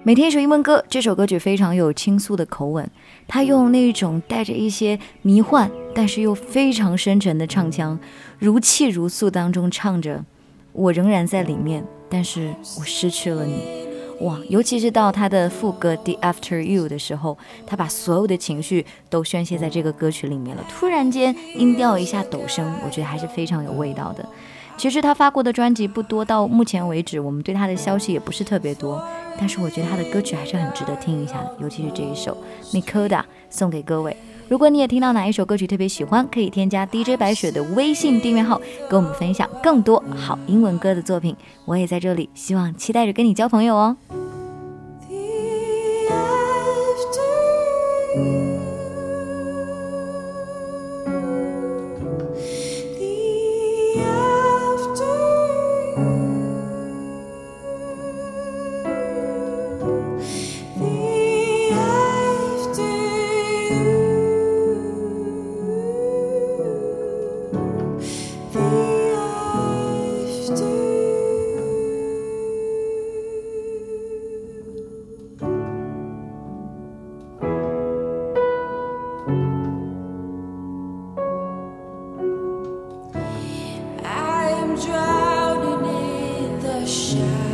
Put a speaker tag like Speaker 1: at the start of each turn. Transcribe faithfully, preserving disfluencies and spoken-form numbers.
Speaker 1: 每天一首英文歌，这首歌曲非常有倾诉的口吻，他用那种带着一些迷幻但是又非常深沉的唱腔，如泣如诉当中唱着我仍然在里面，但是我失去了你。哇，尤其是到他的副歌 The After You 的时候，他把所有的情绪都宣泄在这个歌曲里面了，突然间音调一下陡升，我觉得还是非常有味道的。其实他发过的专辑不多，到目前为止我们对他的消息也不是特别多，但是我觉得他的歌曲还是很值得听一下的，尤其是这一首 Mikoda 送给各位。如果你也听到哪一首歌曲特别喜欢，可以添加 D J 白雪的微信订阅号，跟我们分享更多好英文歌的作品，我也在这里，希望期待着跟你交朋友哦。
Speaker 2: Drowning in the shadows.